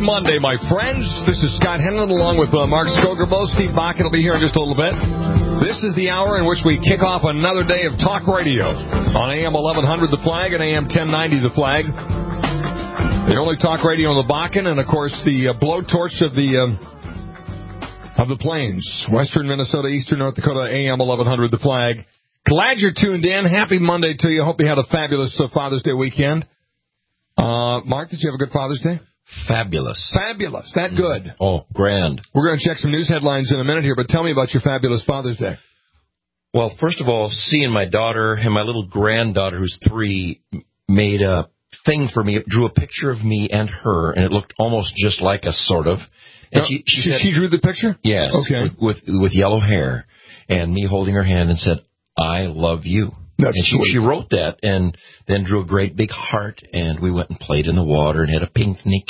Monday, my friends. This is Scott Henlon along with Mark Skogerbo. Steve Bakken will be here in just a little bit. This is the hour in which we kick off another day of talk radio on AM 1100 The Flag and AM 1090 The Flag. The only talk radio in the Bakken, and of course the blowtorch of the plains, western Minnesota, eastern North Dakota, AM 1100 The Flag. Glad you're tuned in. Happy Monday to you. Hope you had a fabulous Father's Day weekend. Mark, did you have a good Father's Day? Fabulous. Fabulous. That good. Oh, grand. We're going to check some news headlines in a minute here, but tell me about your fabulous Father's Day. Well, first of all, seeing my daughter and my little granddaughter, who's 3, made a thing for me. It drew a picture of me and her, and it looked almost just like us, sort of. And she drew the picture? Yes. Okay. With yellow hair, and me holding her hand and said, "I love you." That's and she wrote that and then drew a great big heart, and we went and played in the water and had a picnic.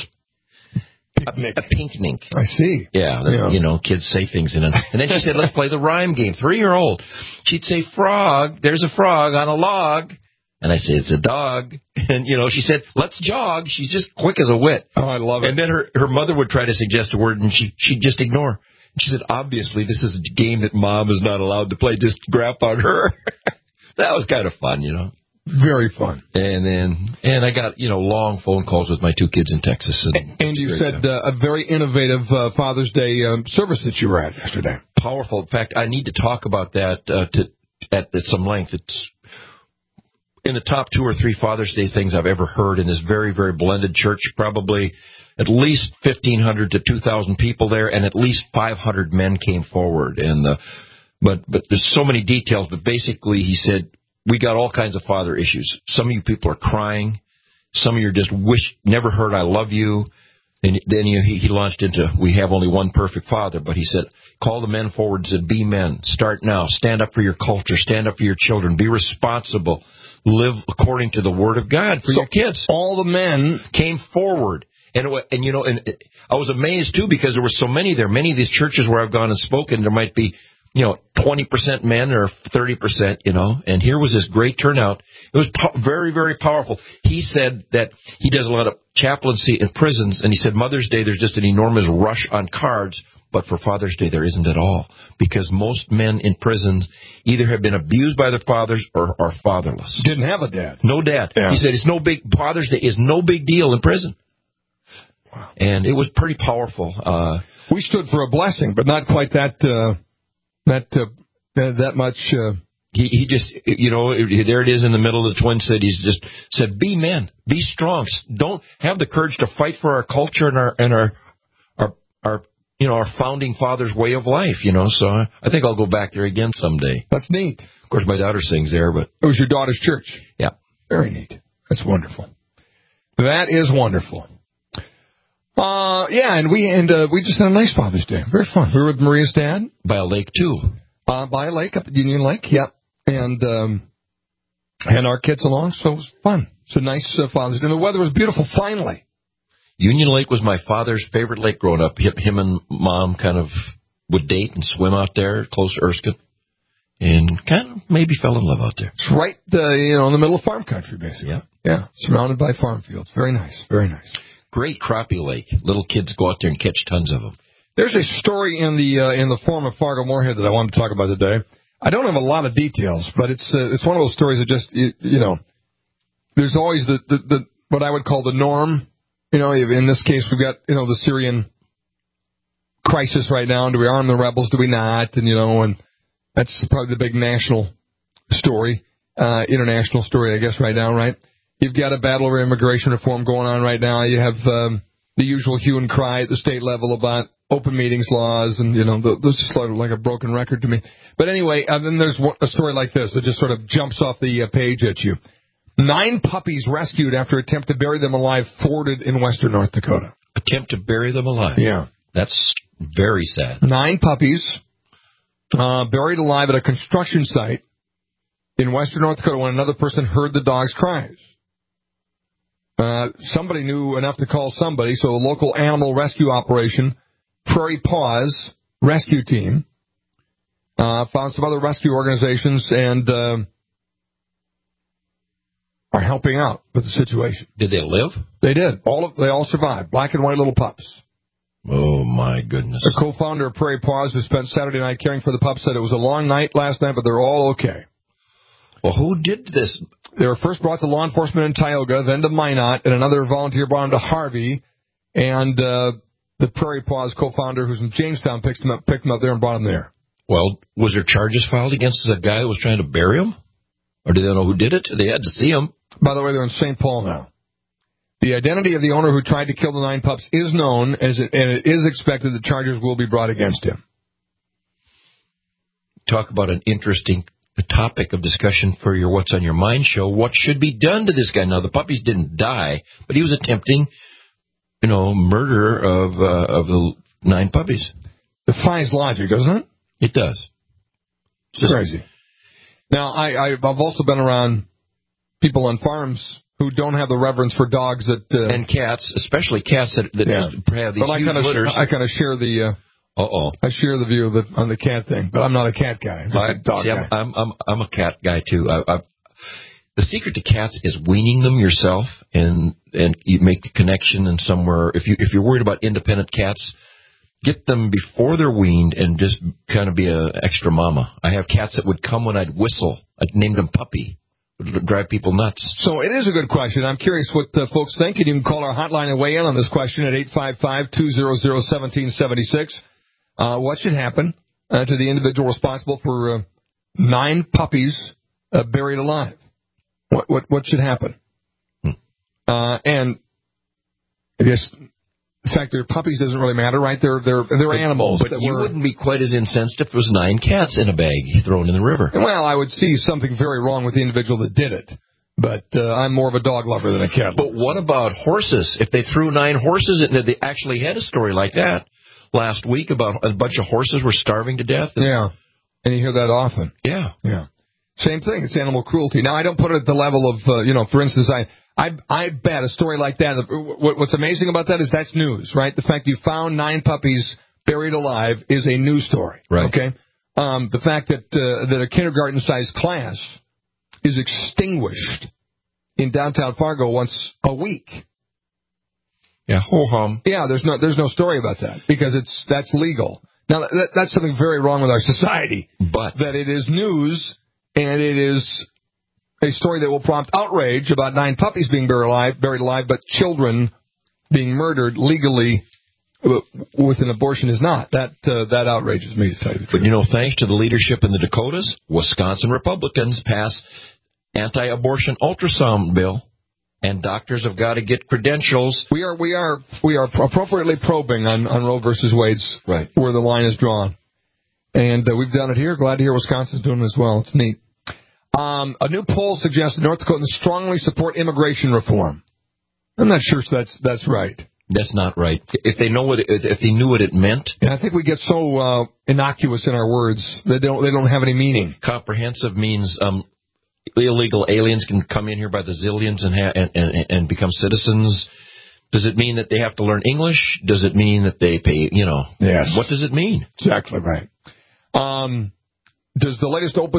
A picnic. I see. Yeah, you know, kids say things in it. And then she said, "Let's play the rhyme game." 3-year-old. She'd say, "Frog, there's a frog on a log." And I say, "It's a dog." And, you know, she said, "Let's jog." She's just quick as a wit. Oh, I love it. And then her mother would try to suggest a word, and she'd just ignore. She said, "Obviously, this is a game that Mom is not allowed to play. Just grab on her." That was kind of fun, you know. Very fun. And I got, you know, long phone calls with my 2 kids in Texas. And you said a very innovative Father's Day service that you were at yesterday. Powerful. In fact, I need to talk about that at some length. It's in the top 2 or 3 Father's Day things I've ever heard in this very, very blended church. Probably at least 1,500 to 2,000 people there, and at least 500 men came forward. But there's so many details. But basically, he said, we got all kinds of father issues. Some of you people are crying. Some of you just never heard "I love you." And then he launched into, we have only one perfect father. But he said, call the men forward and said, be men. Start now. Stand up for your culture. Stand up for your children. Be responsible. Live according to the Word of God for your kids. All the men came forward. And you know, and I was amazed, too, because there were so many there. Many of these churches where I've gone and spoken, there might be, you know, 20% men or 30%, you know, and here was this great turnout. It was very, very powerful. He said that he does a lot of chaplaincy in prisons, and he said Mother's Day there's just an enormous rush on cards, but for Father's Day there isn't at all, because most men in prisons either have been abused by their fathers or are fatherless. Didn't have a dad. No dad. Yeah. He said Father's Day is no big deal in prison. Wow. And it was pretty powerful. We stood for a blessing, but not quite that much. He just, you know, there it is in the middle of the Twin Cities. Just said, "Be men, be strong. Don't have the courage to fight for our culture and our you know, our founding fathers' way of life." You know, so I think I'll go back there again someday. That's neat. Of course, my daughter sings there, but it was your daughter's church. Yeah, very neat. That's wonderful. That is wonderful. Yeah, and we just had a nice Father's Day. Very fun. We were with Maria's dad. By a lake, too. By a lake, up at Union Lake, yep. And our kids along, so it was fun. It's a nice Father's Day. And the weather was beautiful, finally. Union Lake was my father's favorite lake growing up. Him and Mom kind of would date and swim out there, close to Erskine. And kind of maybe fell in love out there. It's right, in the middle of farm country, basically. Yeah. Yeah, surrounded by farm fields. Very nice, very nice. Great crappie lake. Little kids go out there and catch tons of them. There's a story in the form of Fargo Moorhead that I wanted to talk about today. I don't have a lot of details, but it's one of those stories that just there's always the what I would call the norm. You know, in this case we've got the Syrian crisis right now. Do we arm the rebels? Do we not? And that's probably the big national story, international story, I guess, right now, right? You've got a battle over immigration reform going on right now. You have the usual hue and cry at the state level about open meetings laws, and, those just like a broken record to me. But anyway, then there's a story like this that just sort of jumps off the page at you. 9 puppies rescued after attempt to bury them alive thwarted in western North Dakota. Attempt to bury them alive? Yeah. That's very sad. 9 puppies buried alive at a construction site in western North Dakota when another person heard the dog's cries. Somebody knew enough to call somebody, so a local animal rescue operation, Prairie Paws Rescue Team, found some other rescue organizations, and are helping out with the situation. Did they live? They did. They all survived. Black and white little pups. Oh, my goodness. The co-founder of Prairie Paws, who spent Saturday night caring for the pups, said it was a long night last night, but they're all okay. Well, who did this? They were first brought to law enforcement in Tioga, then to Minot, and another volunteer brought them to Harvey, and the Prairie Paws co-founder, who's in Jamestown, picked them up there and brought them there. Well, was there charges filed against the guy who was trying to bury him? Or did they know who did it? They had to see him. By the way, they're in St. Paul now. The identity of the owner who tried to kill the 9 pups is known, and it is expected that charges will be brought against him. Talk about an interesting topic of discussion for your What's on Your Mind show. What should be done to this guy? Now, the puppies didn't die, but he was attempting, murder of the 9 puppies. Defies logic, doesn't it? It does. It's crazy. Now, I've also been around people on farms who don't have the reverence for dogs that and cats, especially cats that have these huge litters. I kind of share the I share the view on the cat thing, but I'm not a cat guy. I'm just a dog guy. I'm a cat guy too. The secret to cats is weaning them yourself, and you make the connection. And somewhere, if you're worried about independent cats, get them before they're weaned and just kind of be an extra mama. I have cats that would come when I'd whistle. I'd named them Puppy. It would drive people nuts. So it is a good question. I'm curious what folks think, and you can call our hotline and weigh in on this question at 855-200-1776. What should happen to the individual responsible for 9 puppies buried alive? What should happen? And I guess the fact they're puppies doesn't really matter, right? They're animals. But you wouldn't be quite as incensed if there was 9 cats in a bag thrown in the river. Well, I would see something very wrong with the individual that did it. But I'm more of a dog lover than a cat lover. But what about horses? If they threw 9 horses, they actually had a story like that last week about a bunch of horses were starving to death. And you hear that often. Yeah. Same thing. It's animal cruelty. Now, I don't put it at the level of, for instance, I bet a story like that, what's amazing about that is that's news, right? The fact you found 9 puppies buried alive is a news story. Right. Okay? The fact that a kindergarten-sized class is extinguished in downtown Fargo once a week. Yeah, ho-hum. Yeah, there's no story about that because that's legal. Now, that's something very wrong with our society. But that it is news, and it is a story that will prompt outrage about 9 puppies being buried alive, but children being murdered legally with an abortion is not. That outrages me, to tell you the truth. But, thanks to the leadership in the Dakotas, Wisconsin Republicans pass anti-abortion ultrasound bill, and doctors have got to get credentials. We are appropriately probing on Roe versus Wade's where the line is drawn. And we've done it here. Glad to hear Wisconsin's doing it as well. It's neat. A new poll suggests that North Dakotans strongly support immigration reform. I'm not sure that's right. That's not right. If they knew what it meant. And I think we get so innocuous in our words that they don't have any meaning. Comprehensive means illegal aliens can come in here by the zillions and become citizens. Does it mean that they have to learn English? Does it mean that they pay? Yes. What does it mean? Exactly right. Does the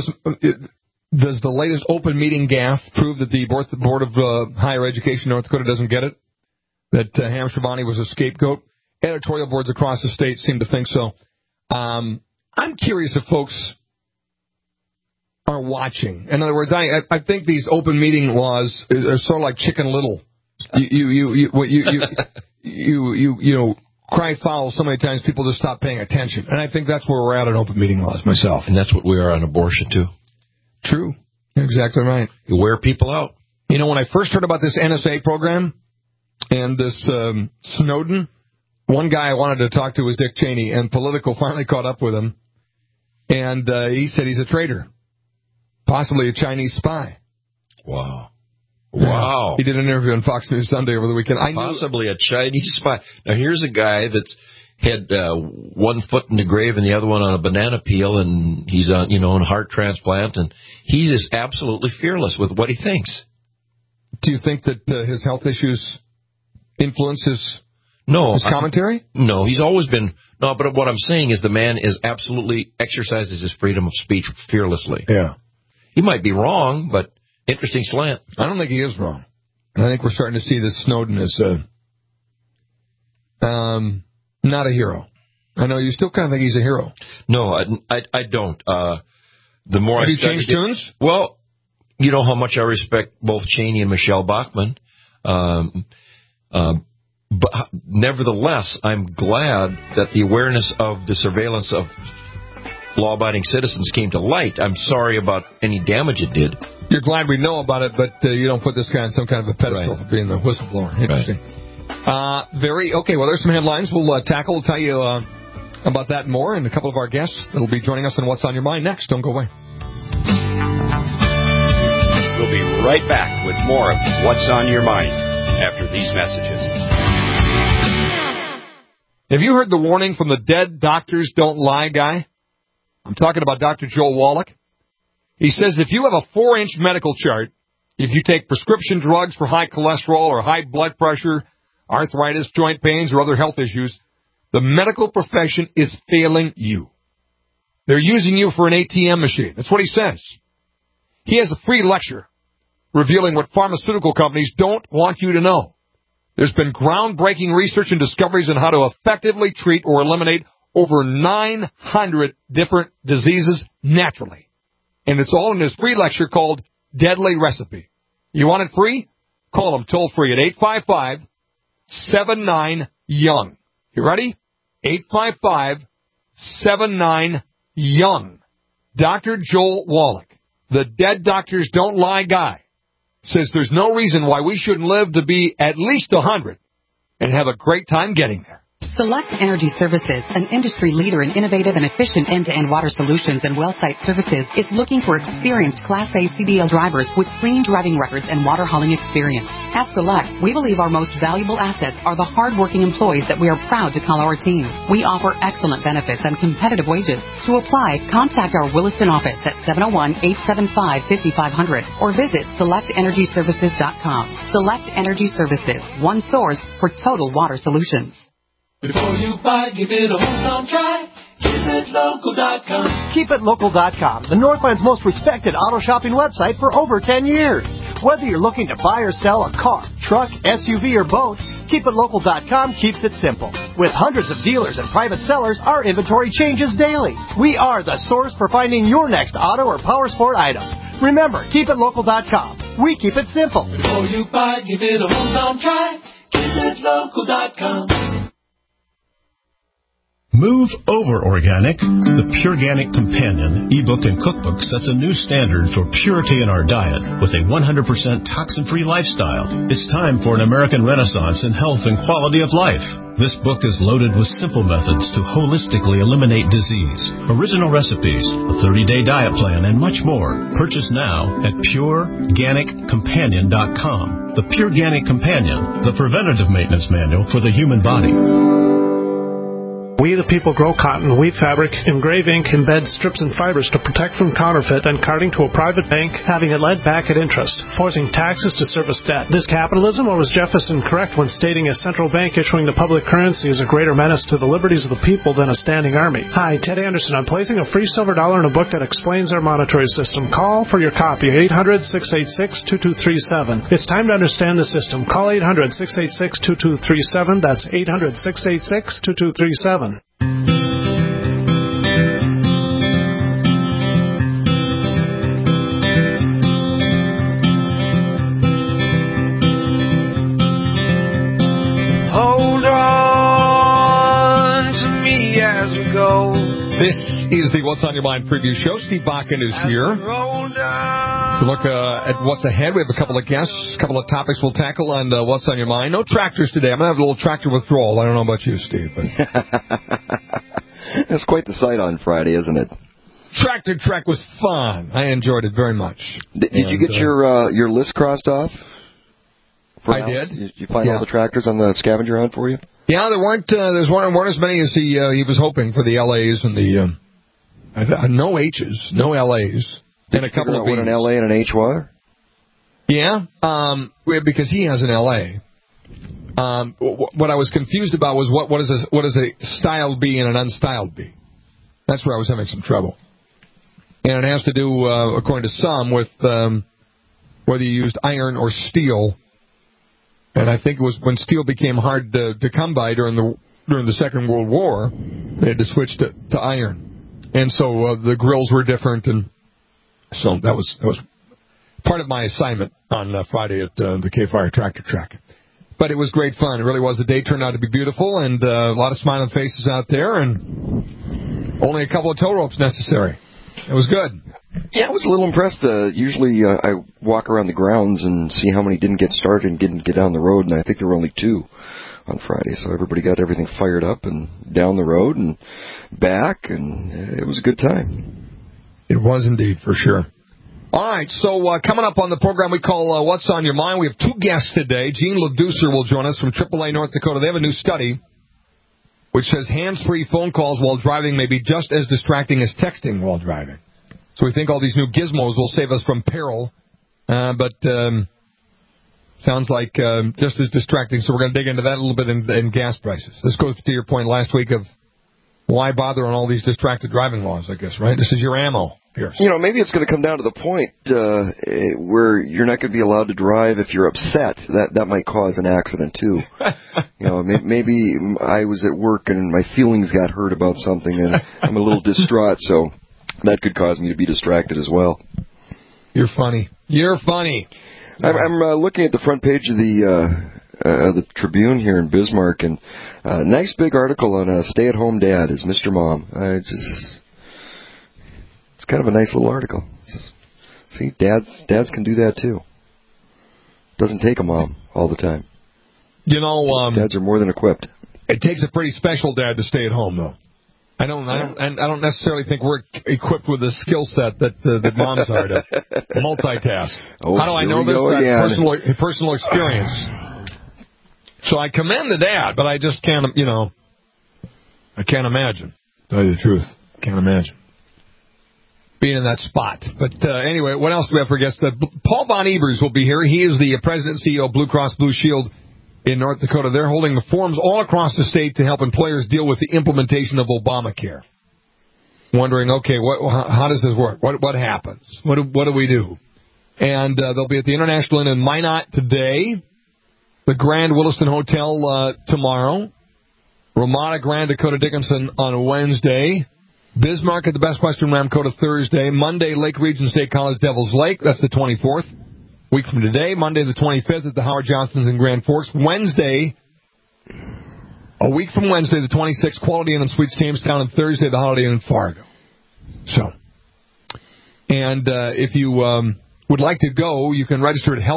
latest open meeting gaffe prove that the Board of Higher Education in North Dakota doesn't get it? That Ham Shivani was a scapegoat? Editorial boards across the state seem to think so. I'm curious if folks are watching. In other words, I think these open meeting laws are sort of like Chicken Little. You cry foul so many times people just stop paying attention. And I think that's where we're at on open meeting laws myself. And that's what we are on abortion too. True. Exactly right. You wear people out. When I first heard about this NSA program and this Snowden, one guy I wanted to talk to was Dick Cheney, and Politico finally caught up with him. And he said he's a traitor, possibly a Chinese spy. Wow. He did an interview on Fox News Sunday over the weekend. Possibly a Chinese spy. Now, here's a guy that's had one foot in the grave and the other one on a banana peel, and he's on, on a heart transplant, and he is absolutely fearless with what he thinks. Do you think that his health issues influence his commentary? No, he's always been. No, but what I'm saying is the man is absolutely exercises his freedom of speech fearlessly. Yeah. He might be wrong, but interesting slant. I don't think he is wrong. I think we're starting to see that Snowden is not a hero. I know you still kind of think he's a hero. No, I don't. The more Have you changed tunes? Well, you know how much I respect both Cheney and Michelle Bachmann. But nevertheless, I'm glad that the awareness of the surveillance of law-abiding citizens came to light. I'm sorry about any damage it did. You're glad we know about it, but you don't put this guy on some kind of a pedestal for being the whistleblower. Interesting. Right. Okay, well, there's some headlines we'll tackle. We'll tell you about that and more, and a couple of our guests that will be joining us on What's on Your Mind next. Don't go away. We'll be right back with more of What's on Your Mind after these messages. Have you heard the warning from the dead doctors don't lie guy? I'm talking about Dr. Joel Wallach. He says if you have a 4-inch medical chart, if you take prescription drugs for high cholesterol or high blood pressure, arthritis, joint pains, or other health issues, the medical profession is failing you. They're using you for an ATM machine. That's what he says. He has a free lecture revealing what pharmaceutical companies don't want you to know. There's been groundbreaking research and discoveries on how to effectively treat or eliminate over 900 different diseases naturally. And it's all in his free lecture called Deadly Recipe. You want it free? Call him toll free at 855-79-YOUNG. You ready? 855-79-YOUNG. Dr. Joel Wallach, the dead doctors don't lie guy, says there's no reason why we shouldn't live to be at least 100 and have a great time getting there. Select Energy Services, an industry leader in innovative and efficient end-to-end water solutions and well site services, is looking for experienced Class A CDL drivers with clean driving records and water hauling experience. At Select, we believe our most valuable assets are the hard-working employees that we are proud to call our team. We offer excellent benefits and competitive wages. To apply, contact our Williston office at 701-875-5500 or visit selectenergyservices.com. Select Energy Services, one source for total water solutions. Before you buy, give it a hometown try. KeepItLocal.com. KeepItLocal.com, the Northland's most respected auto shopping website for over 10 years. Whether you're looking to buy or sell a car, truck, SUV, or boat, KeepItLocal.com keeps it simple. With hundreds of dealers and private sellers, our inventory changes daily. We are the source for finding your next auto or power sport item. Remember, KeepItLocal.com. We keep it simple. Before you buy, give it a hometown try. KeepItLocal.com. Move Over Organic, the Pureganic Companion ebook and cookbook sets a new standard for purity in our diet with a 100% toxin-free lifestyle. It's time for an American renaissance in health and quality of life. This book is loaded with simple methods to holistically eliminate disease, original recipes, a 30-day diet plan, and much more. Purchase now at PureGanicCompanion.com. The Pureganic Companion, the preventative maintenance manual for the human body. We the people grow cotton, weave fabric, engrave ink, embed strips and fibers to protect from counterfeit and carting to a private bank, having it led back at interest, forcing taxes to service debt. This capitalism, or was Jefferson correct when stating a central bank issuing the public currency is a greater menace to the liberties of the people than a standing army? Hi, Ted Anderson. I'm placing a free silver dollar in a book that explains our monetary system. Call for your copy, 800-686-2237. It's time to understand the system. Call 800-686-2237. That's 800-686-2237. Hold on to me as we go. This is the What's on Your Mind preview show. Steve Bakken is here to look at what's ahead. We have a couple of guests, a couple of topics we'll tackle on What's on Your Mind. No tractors today. I'm going to have a little tractor withdrawal. I don't know about you, Steve. But It's quite the sight on Friday, isn't it? Tractor Trek was fun. I enjoyed it very much. Did you get your list crossed off? I did. Did you find all the tractors on the scavenger hunt for you? Yeah, there weren't as many as he was hoping for the LAs and the no H's, no LAs, and a couple of B's. What an LA and an H were? Yeah, because he has an LA. What I was confused about was what is a styled B and an unstyled B. That's where I was having some trouble, and it has to do, according to some, with whether you used iron or steel. And I think it was when steel became hard to come by during the Second World War, they had to switch to iron. And so the grills were different, and so that was part of my assignment on Friday at the K-Fire Tractor Track. But it was great fun. It really was. The day turned out to be beautiful, and a lot of smiling faces out there, and only a couple of tow ropes necessary. It was good. Yeah, I was a little impressed. Usually I walk around the grounds and see how many didn't get started and didn't get down the road, and I think there were only 2 on Friday. So everybody got everything fired up and down the road and back, and it was a good time. It was indeed, for sure. All right, so coming up on the program we call What's on Your Mind, we have 2 guests today. Gene LeDucer will join us from AAA North Dakota. They have a new study which says hands-free phone calls while driving may be just as distracting as texting while driving. So we think all these new gizmos will save us from peril, but sounds like just as distracting. So we're going to dig into that a little bit in gas prices. This goes to your point last week of why bother on all these distracted driving laws, I guess, right? This is your ammo. Pierce. Maybe it's going to come down to the point where you're not going to be allowed to drive if you're upset. That might cause an accident, too. Maybe I was at work and my feelings got hurt about something and I'm a little distraught, so that could cause me to be distracted as well. You're funny. I'm looking at the front page of the Tribune here in Bismarck, and nice big article on a stay-at-home dad is Mr. Mom. It's kind of a nice little article. See, dads can do that too. Doesn't take a mom all the time. Dads are more than equipped. It takes a pretty special dad to stay at home, though. I don't necessarily think we're equipped with the skill set that moms are to multitask. How do I know this? Personal experience. So I commend the dad, but I just can't. I can't imagine. To tell you the truth, can't imagine being in that spot. But anyway, what else do we have for guests? Paul Von Ebers will be here. He is the president and CEO of Blue Cross Blue Shield in North Dakota. They're holding the forums all across the state to help employers deal with the implementation of Obamacare. Wondering, okay, how does this work? What happens? What do we do? And they'll be at the International Inn in Minot today, the Grand Williston Hotel tomorrow, Ramada Grand Dakota Dickinson on Wednesday, Bismarck at the Best Western Ramcota Thursday. Monday, Lake Region State College Devils Lake. That's the 24th. Week from today, Monday the 25th at the Howard Johnsons in Grand Forks. Wednesday, a week from Wednesday, the 26th, Quality Inn and Suites Jamestown. And Thursday, the Holiday Inn in Fargo. So, and if you would like to go, you can register at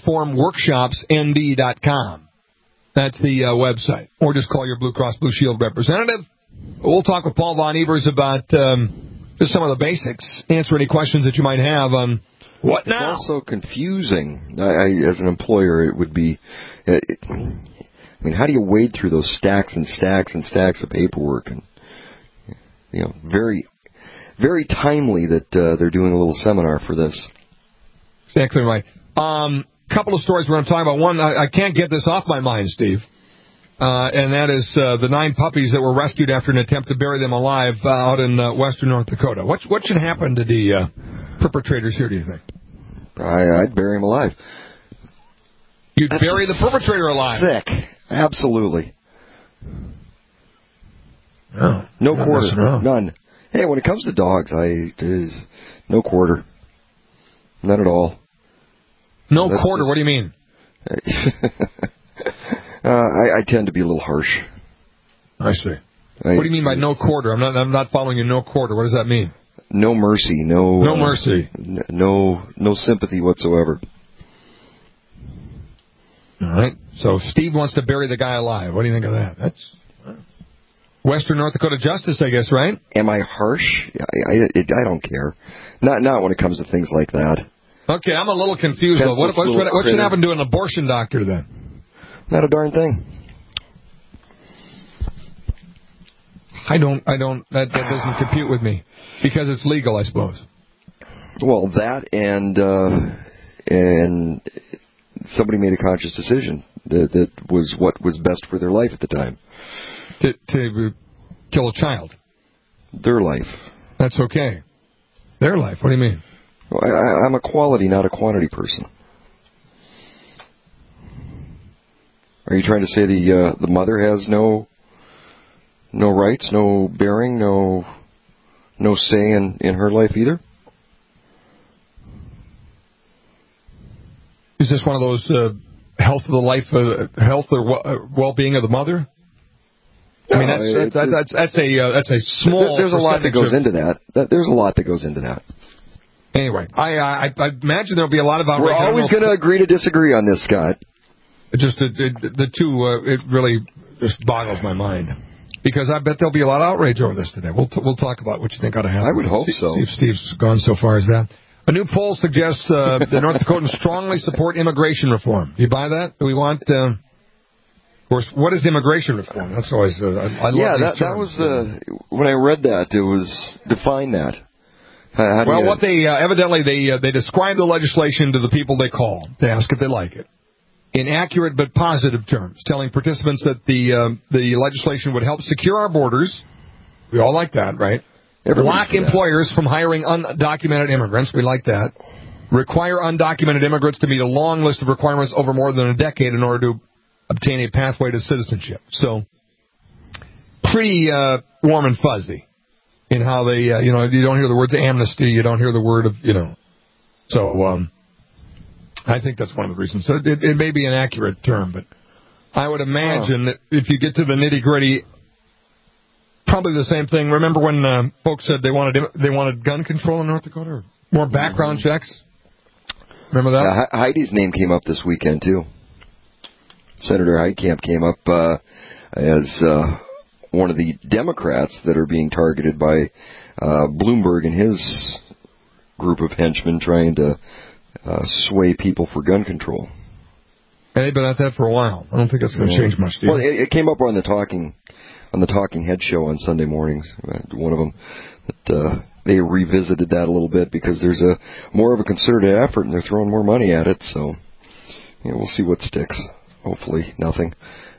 healthreformworkshopsnd.com. That's the website. Or just call your Blue Cross Blue Shield representative. We'll talk with Paul Von Ebers about just some of the basics, answer any questions that you might have on what now. It's also confusing. As an employer, it would be... how do you wade through those stacks and stacks and stacks of paperwork? And very, very timely that they're doing a little seminar for this. Exactly right. Couple of stories we're going to talk about. One, I can't get this off my mind, Steve. And that is the 9 puppies that were rescued after an attempt to bury them alive out in western North Dakota. What should happen to the perpetrators here, do you think? I'd bury them alive. You'd bury the perpetrator alive? Sick. Absolutely. Oh, no quarter. None. Hey, when it comes to dogs, no quarter. None at all. No quarter? What do you mean? I tend to be a little harsh. I see. What do you mean by no quarter? I'm not following you. No quarter. What does that mean? No mercy. No mercy. No sympathy whatsoever. All right. So Steve wants to bury the guy alive. What do you think of that? That's Western North Dakota justice, I guess, right? Am I harsh? I don't care. Not when it comes to things like that. Okay, I'm a little confused though. What should happen to an abortion doctor then? Not a darn thing. I don't. That doesn't compute with me because it's legal, I suppose. Well, that and somebody made a conscious decision that was what was best for their life at the time. To kill a child. Their life. That's okay. Their life. What do you mean? Well, I'm a quality, not a quantity person. Are you trying to say the mother has no rights, no bearing, no say in her life either? Is this one of those health of the life, health or well-being of the mother? I mean, that's a small. There's a lot that goes into that. There's a lot that goes into that. Anyway, I imagine there'll be a lot of outrage. We're always going to agree to disagree on this, Scott. The two, it really just boggles my mind. Because I bet there'll be a lot of outrage over this today. We'll talk about what you think ought to happen. I would hope so. See if Steve's gone so far as that. A new poll suggests the North Dakotans strongly support immigration reform. Do you buy that? Do we want... of course, what is immigration reform? That's always... I love that was... when I read that, it was... Define that. What they... evidently, they describe the legislation to the people they call to ask if they like it. In accurate but positive terms, telling participants that the legislation would help secure our borders. We all like that, right? Block employers from hiring undocumented immigrants. We like that. Require undocumented immigrants to meet a long list of requirements over more than a decade in order to obtain a pathway to citizenship. So, pretty warm and fuzzy in how they, you don't hear the words amnesty. You don't hear the word of, So, I think that's one of the reasons. So it may be an accurate term, but I would imagine that if you get to the nitty-gritty, probably the same thing. Remember when folks said they wanted gun control in North Dakota? Or more background checks? Remember that? Yeah, Heidi's name came up this weekend, too. Senator Heitkamp came up as one of the Democrats that are being targeted by Bloomberg and his group of henchmen trying to sway people for gun control. And they've been at that for a while. I don't think that's going to change much, do you? Well, it came up on the Talking Head show on Sunday mornings. One of them, that they revisited that a little bit because there's more of a concerted effort and they're throwing more money at it. So we'll see what sticks. Hopefully, nothing.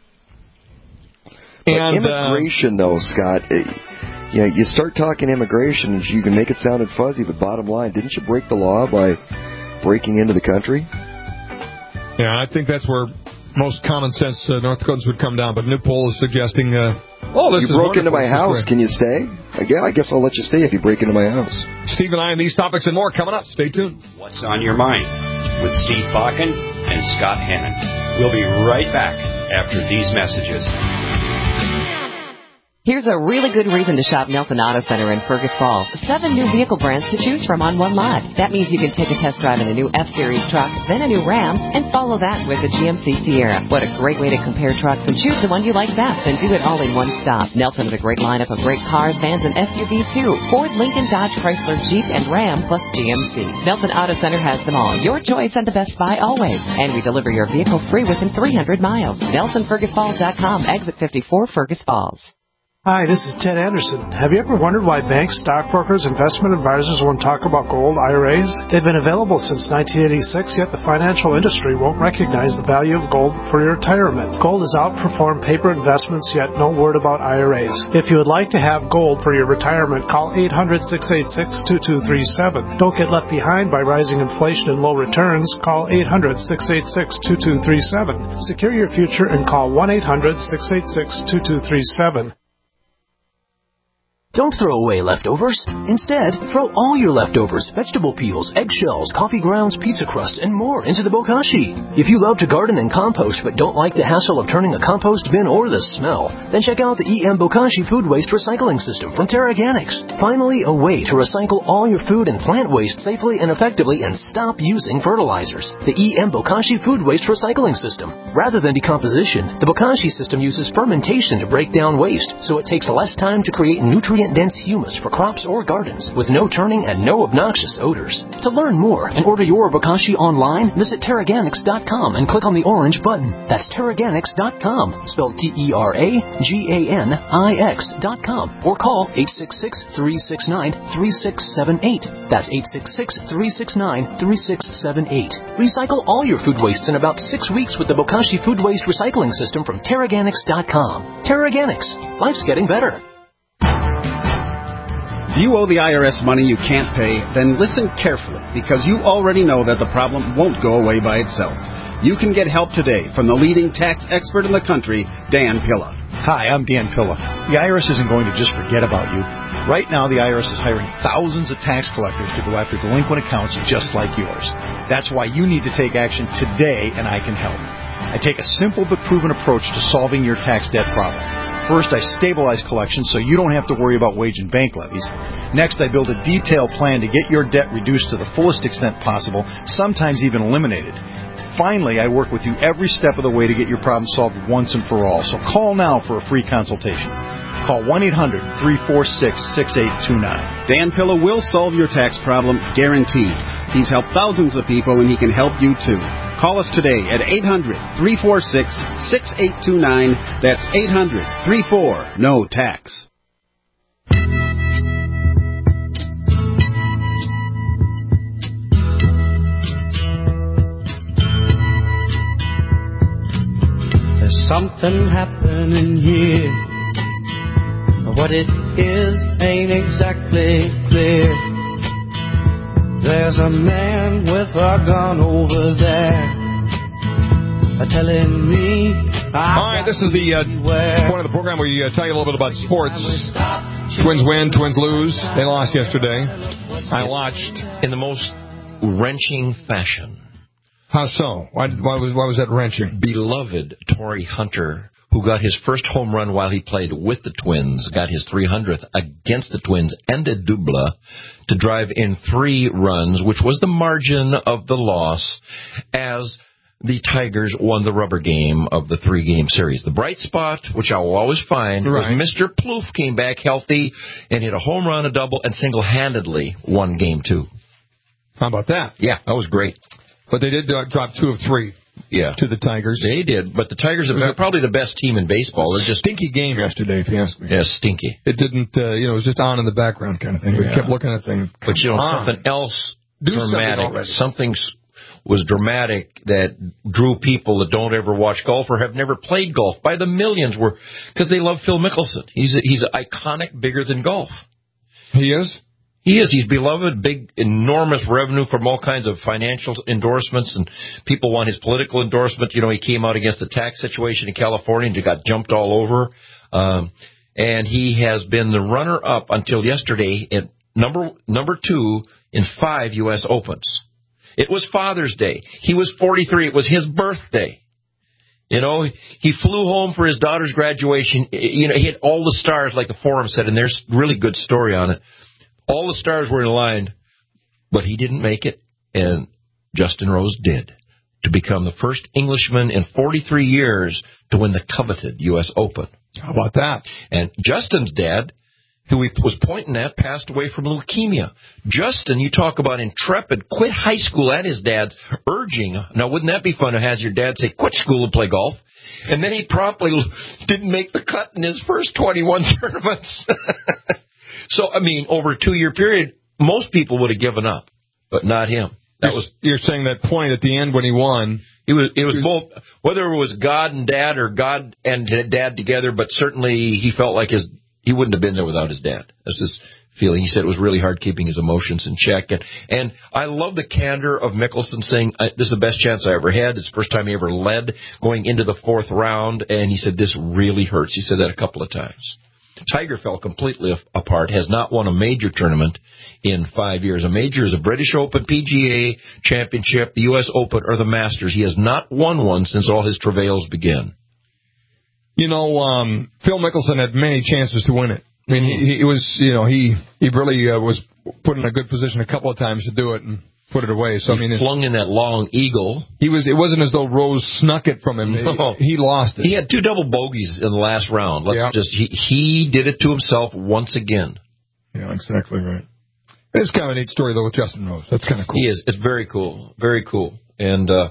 But immigration, though, Scott. You start talking immigration, you can make it sound fuzzy, but bottom line, didn't you break the law by breaking into the country? Yeah, I think that's where most common sense North Dakotans would come down. But a new poll is suggesting, you broke into my house. Can you stay? I guess I'll let you stay if you break into my house. Steve and I and these topics and more coming up. Stay tuned. What's on your mind with Steve Bakken and Scott Hannon. We'll be right back after these messages. Here's a really good reason to shop Nelson Auto Center in Fergus Falls. 7 new vehicle brands to choose from on one lot. That means you can take a test drive in a new F-Series truck, then a new Ram, and follow that with a GMC Sierra. What a great way to compare trucks and choose the one you like best and do it all in one stop. Nelson has a great lineup of great cars, vans, and SUVs too. Ford, Lincoln, Dodge, Chrysler, Jeep, and Ram, plus GMC. Nelson Auto Center has them all. Your choice and the best buy always. And we deliver your vehicle free within 300 miles. NelsonFergusFalls.com, exit 54, Fergus Falls. Hi, this is Ted Anderson. Have you ever wondered why banks, stockbrokers, investment advisors won't talk about gold IRAs? They've been available since 1986, yet the financial industry won't recognize the value of gold for your retirement. Gold has outperformed paper investments, yet no word about IRAs. If you would like to have gold for your retirement, call 800-686-2237. Don't get left behind by rising inflation and low returns. Call 800-686-2237. Secure your future and call 1-800-686-2237. Don't throw away leftovers. Instead, throw all your leftovers, vegetable peels, eggshells, coffee grounds, pizza crusts, and more into the bokashi. If you love to garden and compost but don't like the hassle of turning a compost bin or the smell, then check out the EM Bokashi Food Waste Recycling System from TerraGanix. Finally, a way to recycle all your food and plant waste safely and effectively and stop using fertilizers. The EM Bokashi Food Waste Recycling System. Rather than decomposition, the Bokashi system uses fermentation to break down waste, so it takes less time to create nutrient-dense humus for crops or gardens with no turning and no obnoxious odors. To learn more and order your Bokashi online, visit TerraGanix.com and click on the orange button. That's TerraGanix.com, spelled TerraGanix.com, or call 866-369-3678. That's 866-369-3678. Recycle all your food wastes in about 6 weeks with the Bokashi Food Waste Recycling System from TerraGanix.com. TerraGanix. Life's getting better. If you owe the IRS money you can't pay, then listen carefully, because you already know that the problem won't go away by itself. You can get help today from the leading tax expert in the country, Dan Pilla. Hi, I'm Dan Pilla. The IRS isn't going to just forget about you. Right now, the IRS is hiring thousands of tax collectors to go after delinquent accounts just like yours. That's why you need to take action today, and I can help. I take a simple but proven approach to solving your tax debt problem. First, I stabilize collections so you don't have to worry about wage and bank levies. Next, I build a detailed plan to get your debt reduced to the fullest extent possible, sometimes even eliminated. Finally, I work with you every step of the way to get your problem solved once and for all. So call now for a free consultation. Call 1-800-346-6829. Dan Pilla will solve your tax problem, guaranteed. He's helped thousands of people, and he can help you too. Call us today at 800-346-6829. That's 800-34-NO-TAX. There's something happening here. What it is ain't exactly clear. There's a man with a gun over there telling me. All right, this is the point of the program where we tell you a little bit about sports. Twins win, Twins lose. They lost yesterday. I watched in the most wrenching fashion. How so? Why was that wrenching? Beloved Torrey Hunter, who got his first home run while he played with the Twins, got his 300th against the Twins and a double to drive in 3 runs, which was the margin of the loss as the Tigers won the rubber game of the 3-game series. The bright spot, which I will always find, was Mr. Plouffe came back healthy and hit a home run, a double, and single-handedly won Game 2. How about that? Yeah, that was great. But they did drop 2 of 3. Yeah, to the Tigers. They did, but the Tigers are probably the best team in baseball. They're just stinky game yesterday, if you ask me. Yeah, stinky. It didn't, it was just on in the background kind of thing. We kept looking at things. But something else dramatic. Something was dramatic that drew people that don't ever watch golf or have never played golf by the millions because they love Phil Mickelson. He's iconic, bigger than golf. He is. He is. He's beloved, big, enormous revenue from all kinds of financial endorsements, and people want his political endorsement. You know, he came out against the tax situation in California and got jumped all over. And he has been the runner-up until yesterday at number 2 in 5 U.S. Opens. It was Father's Day. He was 43. It was his birthday. You know, he flew home for his daughter's graduation. You know, he had all the stars, like the forum said, and there's a really good story on it. All the stars were in line, but he didn't make it, and Justin Rose did, to become the first Englishman in 43 years to win the coveted U.S. Open. How about that? And Justin's dad, who he was pointing at, passed away from leukemia. Justin, you talk about intrepid, quit high school at his dad's urging. Now, wouldn't that be fun to have your dad say, quit school and play golf? And then he promptly didn't make the cut in his first 21 tournaments. So, I mean, over a 2-year period, most people would have given up, but not him. You're saying that point at the end when he won. It was both, whether it was God and Dad or God and Dad together, but certainly he felt like he wouldn't have been there without his dad. That's his feeling. He said it was really hard keeping his emotions in check. And I love the candor of Mickelson saying, this is the best chance I ever had. It's the first time he ever led going into the 4th round, and he said, this really hurts. He said that a couple of times. Tiger fell completely apart, has not won a major tournament in 5 years. A major is a British Open, PGA Championship, the U.S. Open, or the Masters. He has not won one since all his travails began. You know, Phil Mickelson had many chances to win it. I mean, he really was put in a good position a couple of times to do it and put it away. So he flung in that long eagle. It wasn't as though Rose snuck it from him. No. He lost it. He had 2 double bogeys in the last round. He did it to himself once again. Yeah, exactly right. It's kind of a neat story though with Justin Rose. That's kind of cool. He is. It's very cool. Very cool. And a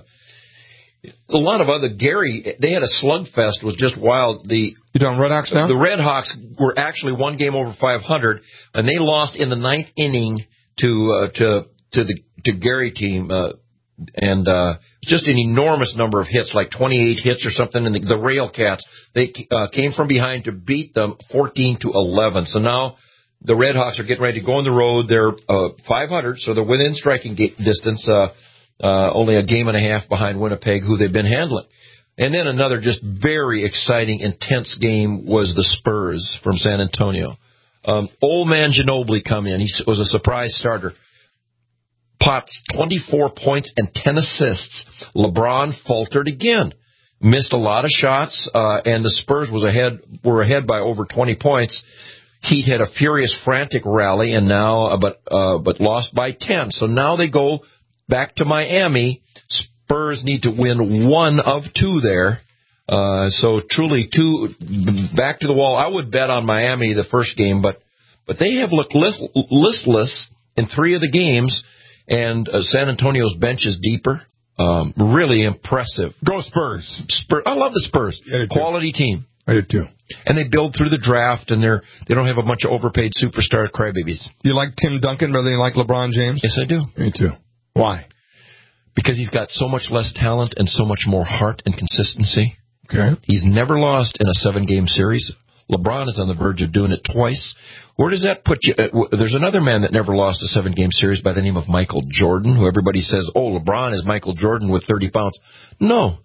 lot of other Gary. They had a slugfest. Was just wild. You talking Red Hawks now? The Red Hawks were actually 1 game over 500, and they lost in the 9th inning to the Gary team, and just an enormous number of hits, like 28 hits or something. And the Railcats, they came from behind to beat them 14-11. So now the Red Hawks are getting ready to go on the road. They're 500, so they're within striking distance. only a game and a half behind Winnipeg, who they've been handling. And then another just very exciting, intense game was the Spurs from San Antonio. Old man Ginobili come in. He was a surprise starter. Pots 24 points and 10 assists. LeBron faltered again. Missed a lot of shots, and the Spurs were ahead by over 20 points. Heat had a furious, frantic rally, and now, but lost by 10. So now they go back to Miami. Spurs need to win 1 of 2 there. So truly, 2 back to the wall. I would bet on Miami the first game, but they have looked listless in 3 of the games, and San Antonio's bench is deeper. Really impressive. Go Spurs. I love the Spurs. Quality team. I do too. And they build through the draft, and they don't have a bunch of overpaid superstar crybabies. Do you like Tim Duncan rather than like LeBron James? Yes, I do. Me too. Why? Because he's got so much less talent and so much more heart and consistency. Okay. He's never lost in a 7-game series. LeBron is on the verge of doing it twice. Where does that put you? There's another man that never lost a 7-game series by the name of Michael Jordan, who everybody says, oh, LeBron is Michael Jordan with 30 pounds. No.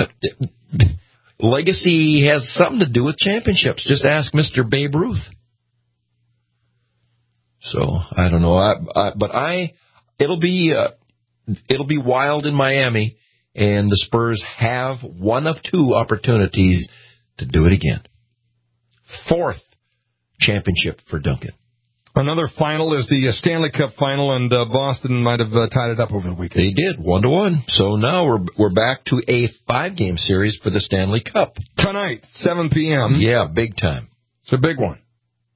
Legacy has something to do with championships. Just ask Mr. Babe Ruth. So, I don't know. It'll be wild in Miami, and the Spurs have 1 of 2 opportunities to do it again. 4th championship for Duncan. Another final is the Stanley Cup final, and Boston might have tied it up over the weekend. They did, 1-1. So now we're back to a 5-game series for the Stanley Cup. Tonight, 7 p.m. Yeah, big time. It's a big one.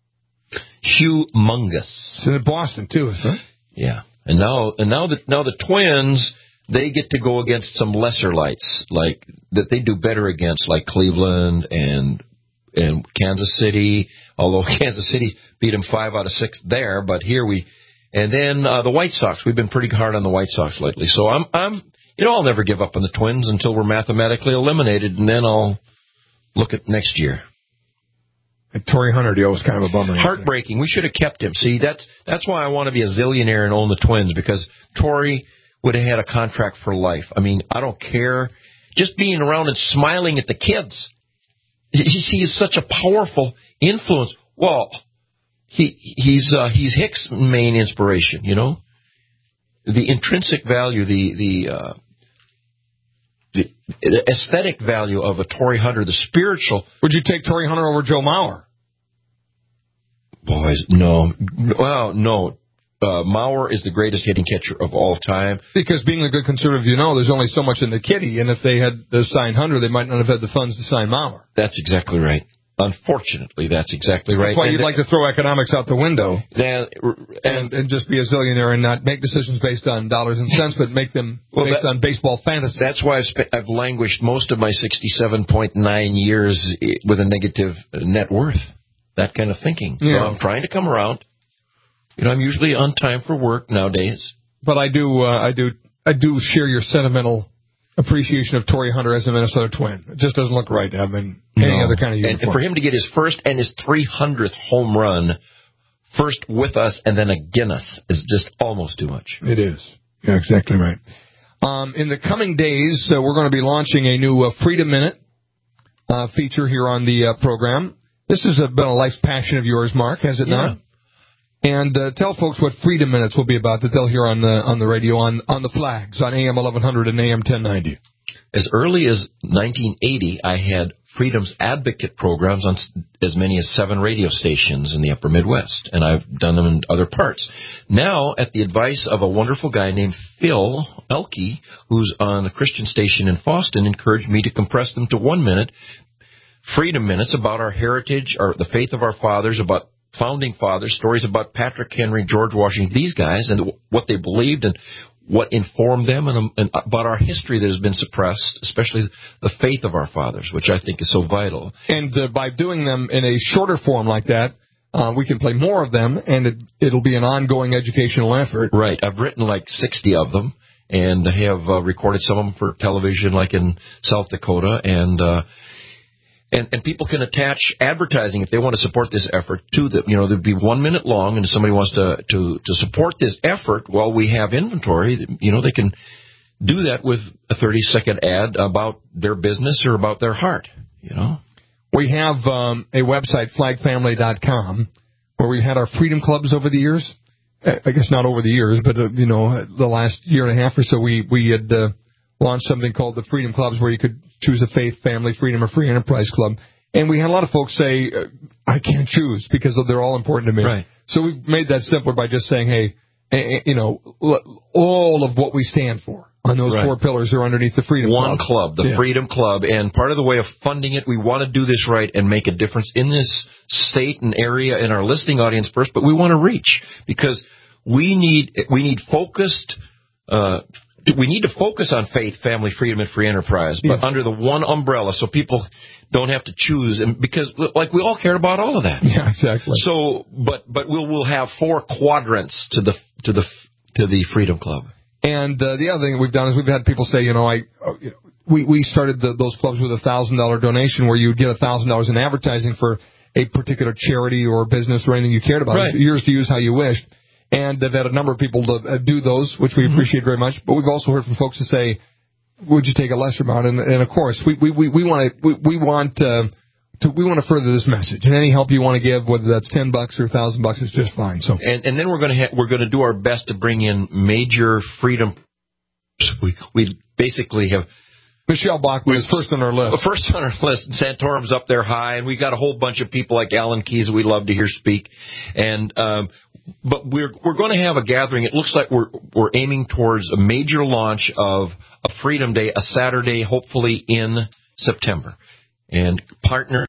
Humongous. It's in Boston, too, isn't it? Yeah. And now the Twins, they get to go against some lesser lights, like that they do better against, like Cleveland and Kansas City, although Kansas City beat them 5 out of 6 there, but and then the White Sox. We've been pretty hard on the White Sox lately. So I'll never give up on the Twins until we're mathematically eliminated, and then I'll look at next year. And Torrey Hunter deal was kind of a bummer. Heartbreaking. We should have kept him. See, that's why I want to be a zillionaire and own the Twins, because Torrey would have had a contract for life. I mean, I don't care. Just being around and smiling at the kids. He is such a powerful influence. Well, he's Hicks' main inspiration, you know. The intrinsic value, the aesthetic value of a Torrey Hunter, the spiritual. Would you take Torrey Hunter over Joe Mauer? Boys, no. Well, no. Mauer is the greatest hitting catcher of all time. Because being a good conservative, there's only so much in the kitty, and if they had signed Hunter, they might not have had the funds to sign Mauer. That's exactly right. Unfortunately, that's exactly right. That's why you'd like to throw economics out the window and just be a zillionaire and not make decisions based on dollars and cents, but make them based on baseball fantasy. That's why I've languished most of my 67.9 years with a negative net worth. That kind of thinking. Yeah. So I'm trying to come around. I'm usually on time for work nowadays. But I do share your sentimental appreciation of Torrey Hunter as a Minnesota Twin. It just doesn't look right to have him in any other kind of uniform. And for him to get his first and his 300th home run, first with us and then against us, is just almost too much. It is. Yeah, exactly right. In the coming days, we're going to be launching a new Freedom Minute feature here on the program. This has been a life passion of yours, Mark, has it not? And tell folks what Freedom Minutes will be about that they'll hear on the radio on the flags on AM 1100 and AM 1090. As early as 1980, I had Freedom's advocate programs on as many as 7 radio stations in the upper Midwest, and I've done them in other parts. Now, at the advice of a wonderful guy named Phil Elke, who's on a Christian station in Boston, encouraged me to compress them to 1 minute. Freedom Minutes about our heritage, or the faith of our fathers, about founding fathers, stories about Patrick Henry, George Washington, these guys, and what they believed and what informed them, and about our history that has been suppressed, especially the faith of our fathers, which I think is so vital. And by doing them in a shorter form like that, we can play more of them, and it'll be an ongoing educational effort. Right. I've written like 60 of them, and have recorded some of them for television, like in South Dakota, And people can attach advertising if they want to support this effort to the, there'd be 1 minute long, and if somebody wants to support this effort while we have inventory, they can do that with a 30-second ad about their business or about their heart, you know. We have a website, flagfamily.com, where we've had our freedom clubs over the years. I guess not over the years, but, the last year and a half or so, we had launched something called the Freedom Clubs, where you could choose a faith, family, freedom, or free enterprise club. And we had a lot of folks say, I can't choose because they're all important to me. Right. So we've made that simpler by just saying, hey, all of what we stand for on those four pillars are underneath the Freedom Club. One club, the Freedom Club. And part of the way of funding it, we want to do this right and make a difference in this state and area in our listening audience first, but we want to reach because we need focused we need to focus on faith, family, freedom, and free enterprise, but under the one umbrella so people don't have to choose. And because, like, we all care about all of that. Yeah, exactly. So, but we'll have four quadrants to the Freedom Club. And the other thing that we've done is we've had people say, we started those clubs with a $1,000 donation where you'd get $1,000 in advertising for a particular charity or business or anything you cared about. Right. Yours to use how you wished. And they've had a number of people to do those, which we appreciate very much. But we've also heard from folks who say, would you take a lesser amount? And of course, we want to further this message. And any help you want to give, whether that's $10 or $1,000, is just fine. So, and then we're going to do our best to bring in major freedom. We basically have Michelle Bachman is first on our list. First on our list. Santorum's up there high, and we got a whole bunch of people like Alan Keyes we love to hear speak. And but we're going to have a gathering. It looks like we're aiming towards a major launch of a Freedom Day, a Saturday, hopefully in September, and partner,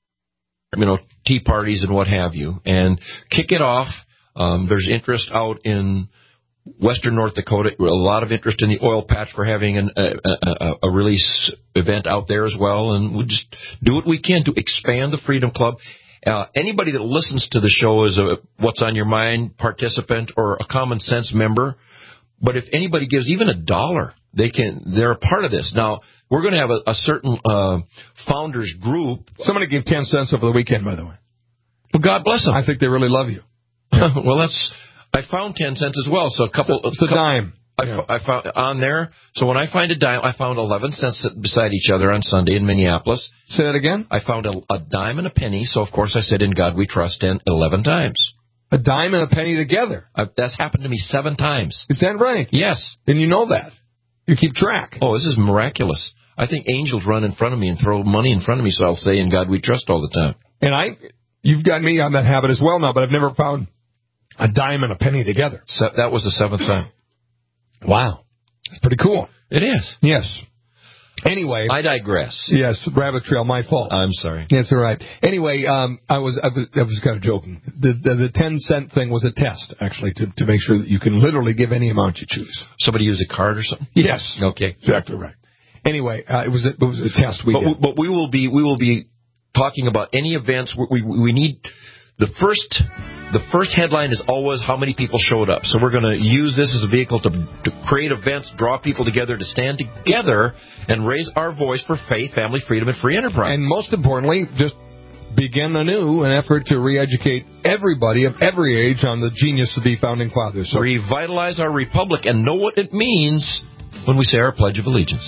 tea parties and what have you, and kick it off. There's interest out in Western North Dakota, a lot of interest in the oil patch for having a release event out there as well, and we'll just do what we can to expand the Freedom Club. Anybody that listens to the show is a What's on Your Mind participant or a Common Sense member, but if anybody gives even $1, they're a part of this. Now, we're going to have a certain founders group. Somebody gave 10 cents over the weekend, by the way. Well, God bless them. I think they really love you. Well, I found 10 cents as well, so it's a dime. I found on there. So when I find a dime, I found 11 cents beside each other on Sunday in Minneapolis. Say that again? I found a dime and a penny, so of course I said, "In God We Trust," 11 times. A dime and a penny together? That's happened to me 7 times. Is that right? Yes. And you know that. You keep track. Oh, this is miraculous. I think angels run in front of me and throw money in front of me, so I'll say, "In God We Trust" all the time. And you've got me on that habit as well now, but I've never found a dime and a penny together. So that was the 7th time. Wow. That's pretty cool. It is. Yes. Anyway. I digress. Yes, rabbit trail, my fault. I'm sorry. Yes, all right. Anyway, I was kind of joking. The 10-cent thing was a test, actually, to make sure that you can literally give any amount you choose. Somebody use a card or something? Yes. Okay. Exactly right. Anyway, it was a test we did. But we will be talking about any events. We need the first headline is always how many people showed up. So we're going to use this as a vehicle to create events, draw people together to stand together and raise our voice for faith, family, freedom, and free enterprise. And most importantly, just begin anew an effort to re-educate everybody of every age on the genius of the Founding Fathers. So revitalize our republic and know what it means when we say our Pledge of Allegiance.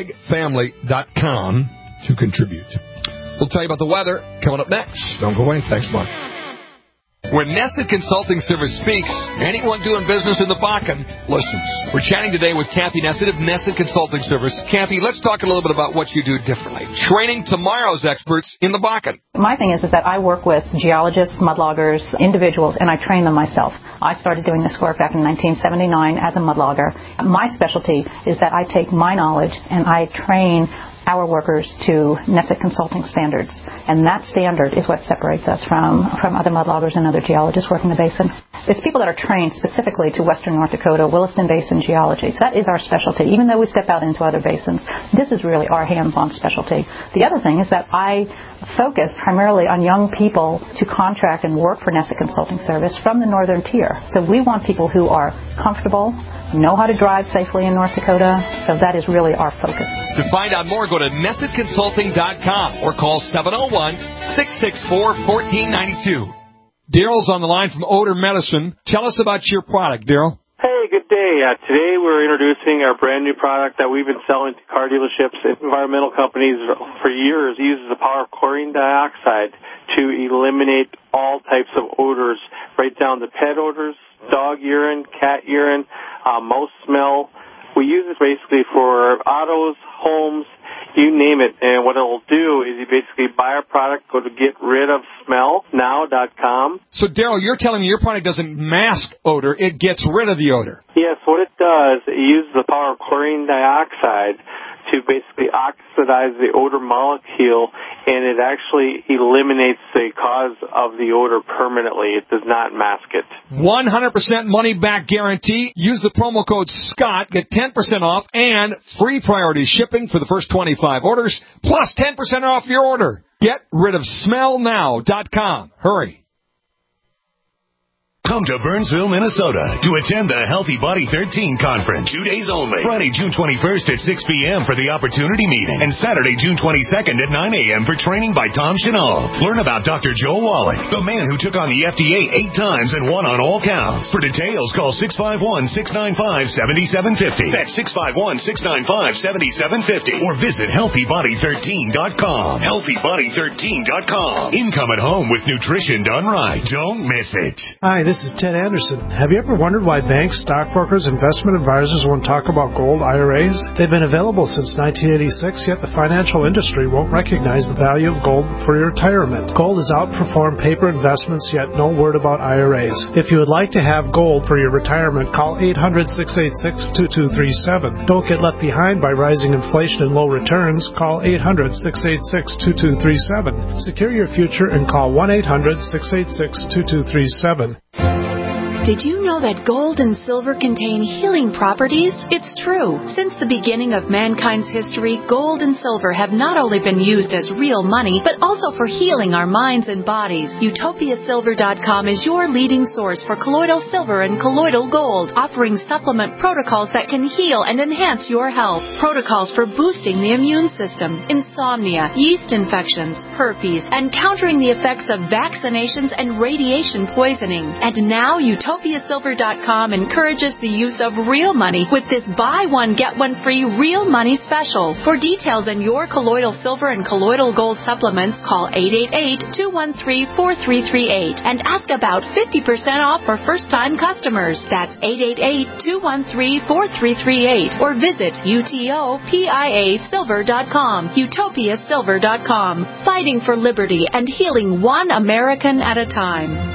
Flagfamily.com to contribute. We'll tell you about the weather coming up next. Don't go away. Thanks, Mark. When Nesset Consulting Service speaks, anyone doing business in the Bakken listens. We're chatting today with Kathy Nesset of Nesset Consulting Service. Kathy, let's talk a little bit about what you do differently. Training tomorrow's experts in the Bakken. My thing is that I work with geologists, mudloggers, individuals, and I train them myself. I started doing this work back in 1979 as a mudlogger. My specialty is that I take my knowledge and I train our workers to Nesset Consulting standards. And that standard is what separates us from other mudloggers and other geologists working the basin. It's people that are trained specifically to Western North Dakota, Williston Basin geology. So that is our specialty. Even though we step out into other basins, this is really our hands-on specialty. The other thing is that I focus primarily on young people to contract and work for Nesset Consulting Service from the northern tier. So we want people who are comfortable, know how to drive safely in North Dakota. So that is really our focus. To find out more, go to NessetConsulting.com or call 701-664-1492. Daryl's on the line from Odor Medicine. Tell us about your product, Daryl. Hey, good day. Today we're introducing our brand new product that we've been selling to car dealerships and environmental companies for years. It uses the power of chlorine dioxide to eliminate all types of odors, right down to pet odors, dog urine, cat urine, mouse smell. We use this basically for autos, homes, you name it. And what it'll do is you basically buy our product, go to getridofsmellnow.com. So, Daryl, you're telling me your product doesn't mask odor, it gets rid of the odor. Yes, what it does, it uses the power of chlorine dioxide to basically oxidize the odor molecule, and it actually eliminates the cause of the odor permanently. It does not mask it. 100% money-back guarantee. Use the promo code SCOTT. Get 10% off and free priority shipping for the first 25 orders, plus 10% off your order. GetRidOfSmellNow.com. Hurry. Come to Burnsville, Minnesota to attend the Healthy Body 13 Conference. 2 days only. Friday, June 21st at 6 p.m. for the Opportunity Meeting. And Saturday, June 22nd at 9 a.m. for training by Tom Chenault. Learn about Dr. Joe Wallach, the man who took on the FDA 8 times and won on all counts. For details, call 651-695-7750. That's 651-695-7750. Or visit HealthyBody13.com. HealthyBody13.com. Income at home with nutrition done right. Don't miss it. Hi, this is Ted Anderson. Have you ever wondered why banks, stockbrokers, investment advisors won't talk about gold IRAs? They've been available since 1986, yet the financial industry won't recognize the value of gold for your retirement. Gold has outperformed paper investments, yet no word about IRAs. If you would like to have gold for your retirement, call 800-686-2237. Don't get left behind by rising inflation and low returns. Call 800-686-2237. Secure your future and call 1-800-686-2237. Did you know that gold and silver contain healing properties? It's true. Since the beginning of mankind's history, gold and silver have not only been used as real money, but also for healing our minds and bodies. UtopiaSilver.com is your leading source for colloidal silver and colloidal gold, offering supplement protocols that can heal and enhance your health. Protocols for boosting the immune system, insomnia, yeast infections, herpes, and countering the effects of vaccinations and radiation poisoning. And now UtopiaSilver.com encourages the use of real money with this buy one, get one free real money special. For details on your colloidal silver and colloidal gold supplements, call 888-213-4338 and ask about 50% off for first-time customers. That's 888-213-4338 or visit UTOPIASilver.com. UtopiaSilver.com. Fighting for liberty and healing one American at a time.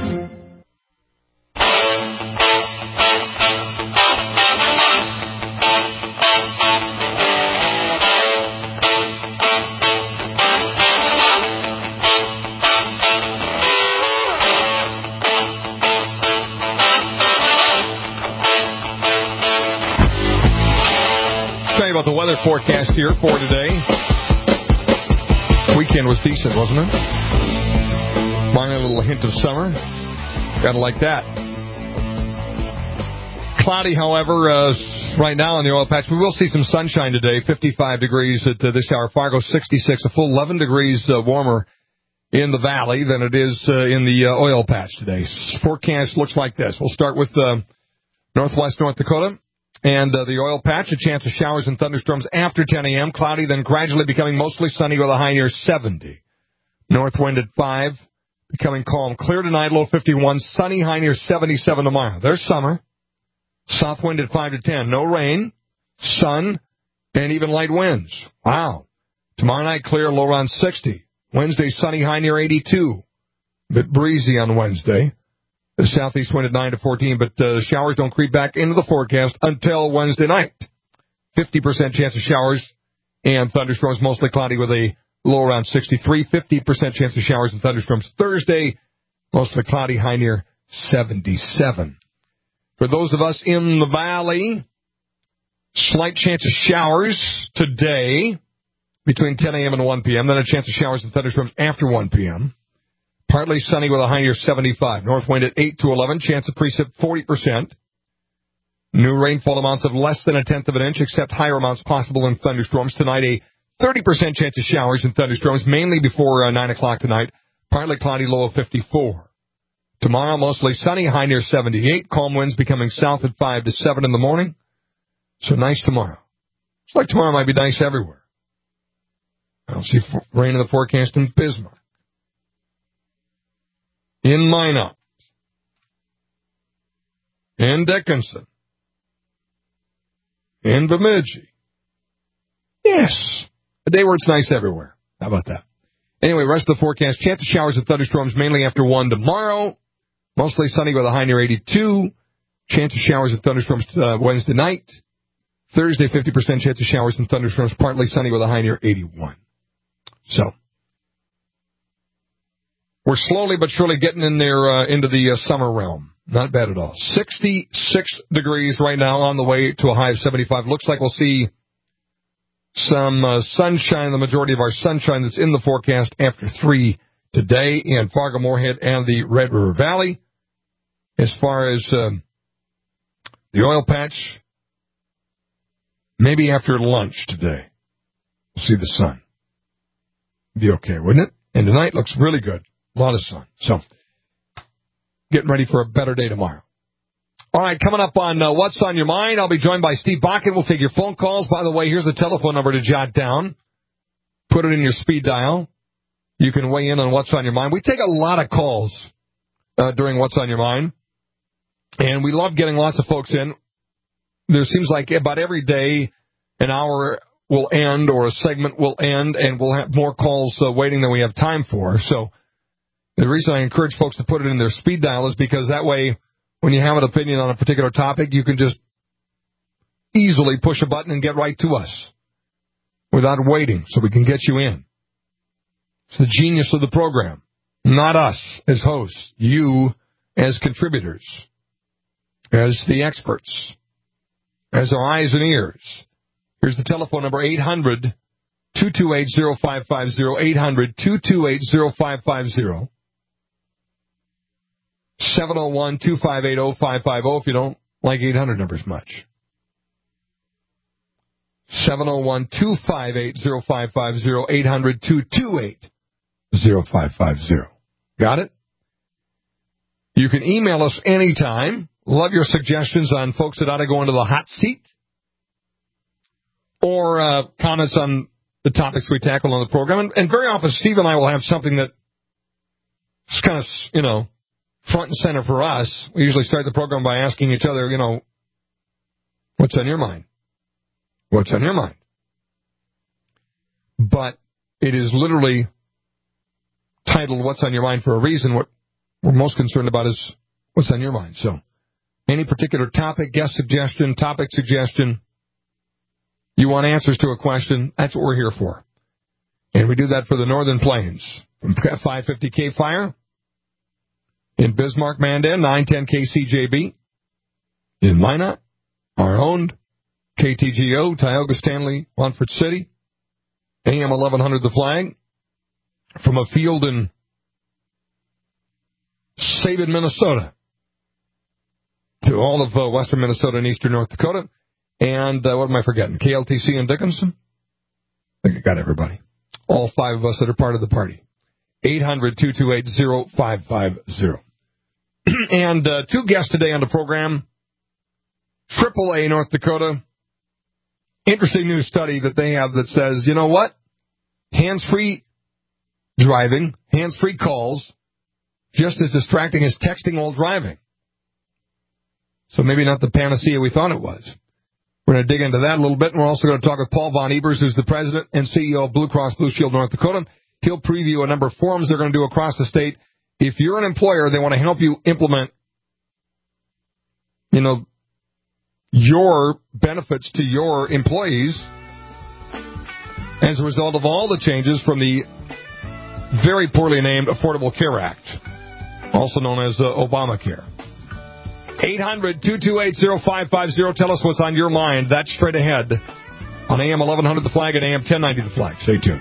About the weather forecast here for today. Weekend was decent, wasn't it? Minor little hint of summer. Gotta like that. Cloudy, however, right now in the oil patch. We will see some sunshine today. 55 degrees at this hour. Fargo 66, a full 11 degrees warmer in the valley than it is in the oil patch today. Forecast looks like this. We'll start with northwest North Dakota. And the oil patch, a chance of showers and thunderstorms after 10 a.m. Cloudy, then gradually becoming mostly sunny with a high near 70. North wind at 5, becoming calm. Clear tonight, low 51. Sunny, high near 77 tomorrow. There's summer. South wind at 5 to 10. No rain, sun, and even light winds. Wow. Tomorrow night, clear, low around 60. Wednesday, sunny, high near 82. A bit breezy on Wednesday. The southeast wind at 9 to 14, but showers don't creep back into the forecast until Wednesday night. 50% chance of showers and thunderstorms, mostly cloudy with a low around 63. 50% chance of showers and thunderstorms Thursday, mostly cloudy, high near 77. For those of us in the valley, slight chance of showers today between 10 a.m. and 1 p.m., then a chance of showers and thunderstorms after 1 p.m. Partly sunny with a high near 75. North wind at 8 to 11. Chance of precip 40%. New rainfall amounts of less than 1/10 of an inch, except higher amounts possible in thunderstorms. Tonight, a 30% chance of showers and thunderstorms, mainly before 9 o'clock tonight. Partly cloudy, low of 54. Tomorrow, mostly sunny, high near 78. Calm winds becoming south at 5 to 7 in the morning. So nice tomorrow. It's like tomorrow might be nice everywhere. I'll see rain in the forecast in Bismarck, in Minot, in Dickinson, in Bemidji. Yes, a day where it's nice everywhere. How about that? Anyway, rest of the forecast, chance of showers and thunderstorms mainly after 1 tomorrow. Mostly sunny with a high near 82. Chance of showers and thunderstorms Wednesday night. Thursday, 50% chance of showers and thunderstorms, partly sunny with a high near 81. So, we're slowly but surely getting in there into the summer realm. Not bad at all. 66 degrees right now, on the way to a high of 75. Looks like we'll see some sunshine, the majority of our sunshine that's in the forecast after 3 today in Fargo-Moorhead and the Red River Valley. As far as the oil patch, maybe after lunch today, we'll see the sun. Be okay, wouldn't it? And tonight looks really good. A lot of sun. So, getting ready for a better day tomorrow. All right, coming up on What's on Your Mind, I'll be joined by Steve Bakken. We'll take your phone calls. By the way, here's the telephone number to jot down. Put it in your speed dial. You can weigh in on What's on Your Mind. We take a lot of calls during What's on Your Mind, and we love getting lots of folks in. There seems like about every day an hour will end or a segment will end, and we'll have more calls waiting than we have time for. So the reason I encourage folks to put it in their speed dial is because that way, when you have an opinion on a particular topic, you can just easily push a button and get right to us without waiting, so we can get you in. It's the genius of the program. Not us as hosts, you as contributors, as the experts, as our eyes and ears. Here's the telephone number, 800-228-0550, 800-228-0550, 701-258-0550 if you don't like 800 numbers much. 701-258-0550, 800-228-0550. Got it? You can email us anytime. Love your suggestions on folks that ought to go into the hot seat, or comments on the topics we tackle on the program. And very often, Steve and I will have something that is kind of, front and center for us. We usually start the program by asking each other, what's on your mind? What's on your mind? But it is literally titled What's on Your Mind for a reason. What we're most concerned about is what's on your mind. So any particular topic, guest suggestion, topic suggestion, you want answers to a question, that's what we're here for. And we do that for the Northern Plains. From 550 K-Fire in Bismarck, Mandan, 910 KCJB in Minot, our own KTGO, Tioga, Stanley, Montfort City, AM 1100 The Flag, from a field in Sabin, Minnesota, to all of western Minnesota and eastern North Dakota, and what am I forgetting? KLTC in Dickinson? I think I got everybody. All 5 of us that are part of the party. 800-228-0550. And 2 guests today on the program. AAA North Dakota. Interesting new study that they have that says, you know what? Hands-free driving, hands-free calls, just as distracting as texting while driving. So maybe not the panacea we thought it was. We're going to dig into that a little bit, and we're also going to talk with Paul Von Ebers, who's the president and CEO of Blue Cross Blue Shield North Dakota. He'll preview a number of forums they're going to do across the state. If you're an employer, they want to help you implement, your benefits to your employees as a result of all the changes from the very poorly named Affordable Care Act, also known as Obamacare. 800-228-0550. Tell us what's on your mind. That's straight ahead on AM 1100 The Flag and AM 1090 The Flag. Stay tuned.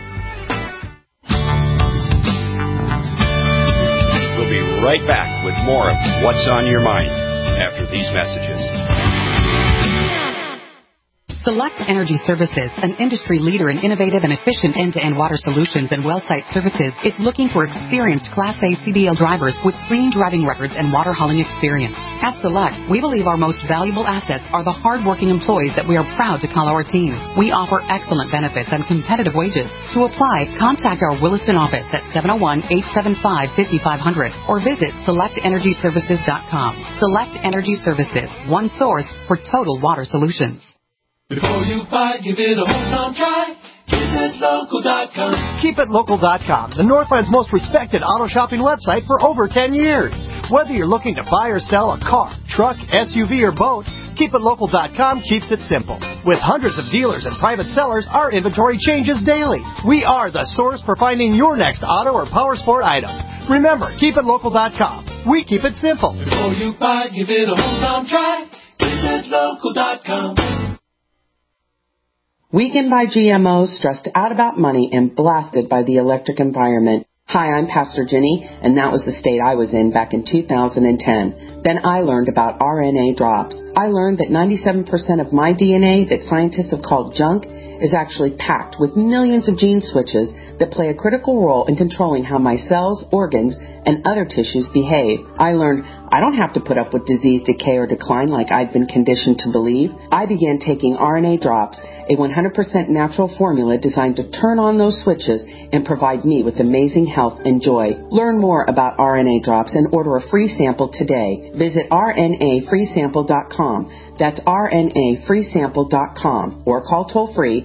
We'll be right back with more of What's on Your Mind after these messages. Select Energy Services, an industry leader in innovative and efficient end-to-end water solutions and well site services, is looking for experienced Class A CDL drivers with clean driving records and water hauling experience. At Select, we believe our most valuable assets are the hard-working employees that we are proud to call our team. We offer excellent benefits and competitive wages. To apply, contact our Williston office at 701-875-5500 or visit selectenergyservices.com. Select Energy Services, one source for total water solutions. Before you buy, give it a hometown try. KeepItLocal.com. KeepItLocal.com, the Northland's most respected auto shopping website for over 10 years. Whether you're looking to buy or sell a car, truck, SUV, or boat, KeepItLocal.com keeps it simple. With hundreds of dealers and private sellers, our inventory changes daily. We are the source for finding your next auto or power sport item. Remember, KeepItLocal.com. We keep it simple. Before you buy, give it a hometown try. KeepItLocal.com. Weakened by GMOs, stressed out about money, and blasted by the electric environment. Hi, I'm Pastor Jenny, and that was the state I was in back in 2010. Then I learned about RNA drops. I learned that 97% of my DNA that scientists have called junk is actually packed with millions of gene switches that play a critical role in controlling how my cells, organs, and other tissues behave. I learned I don't have to put up with disease, decay, or decline like I'd been conditioned to believe. I began taking RNA drops, a 100% natural formula designed to turn on those switches and provide me with amazing health and joy. Learn more about RNA drops and order a free sample today. Visit rnafreesample.com. That's rnafreesample.com or call toll-free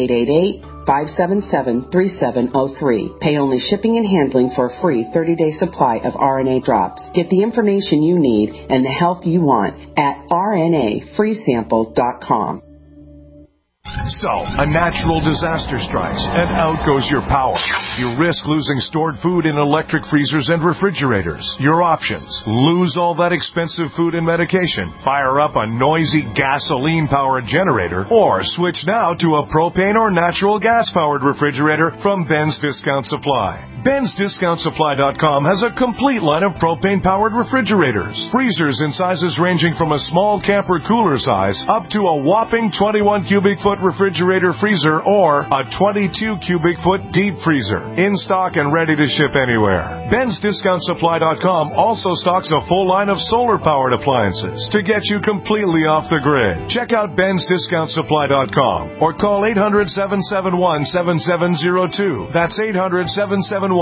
888-577-3703. Pay only shipping and handling for a free 30-day supply of RNA drops. Get the information you need and the health you want at rnafreesample.com. So, a natural disaster strikes, and out goes your power. You risk losing stored food in electric freezers and refrigerators. Your options: lose all that expensive food and medication, fire up a noisy gasoline-powered generator, or switch now to a propane or natural gas-powered refrigerator from Ben's Discount Supply. Ben'sDiscountSupply.com has a complete line of propane-powered refrigerators. Freezers in sizes ranging from a small camper cooler size up to a whopping 21 cubic foot refrigerator freezer or a 22 cubic foot deep freezer. In stock and ready to ship anywhere. Ben'sDiscountSupply.com also stocks a full line of solar-powered appliances to get you completely off the grid. Check out Ben'sDiscountSupply.com or call 800-771-7702. That's 800-771-7702.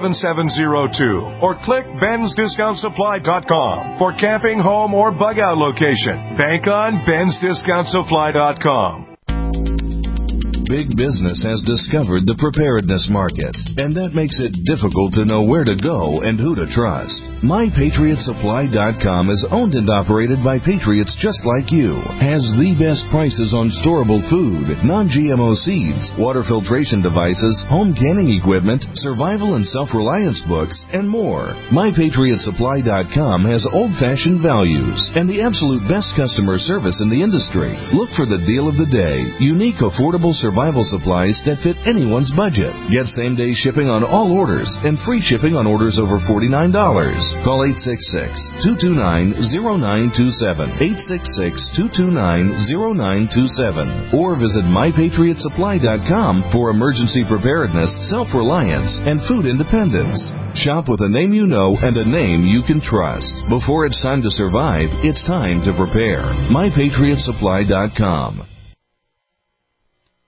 Or click Ben'sDiscountSupply.com for camping, home, or bug-out location. Bank on Ben'sDiscountSupply.com. Big business has discovered the preparedness market, and that makes it difficult to know where to go and who to trust. MyPatriotSupply.com is owned and operated by patriots just like you, has the best prices on storable food, non-GMO seeds, water filtration devices, home canning equipment, survival and self-reliance books, and more. MyPatriotSupply.com has old-fashioned values and the absolute best customer service in the industry. Look for the deal of the day, unique, affordable survival supplies that fit anyone's budget. Get same-day shipping on all orders and free shipping on orders over $49. Call 866-229-0927, 866-229-0927, or visit MyPatriotSupply.com for emergency preparedness, self-reliance, and food independence. Shop with a name you know and a name you can trust. Before it's time to survive, it's time to prepare. MyPatriotSupply.com.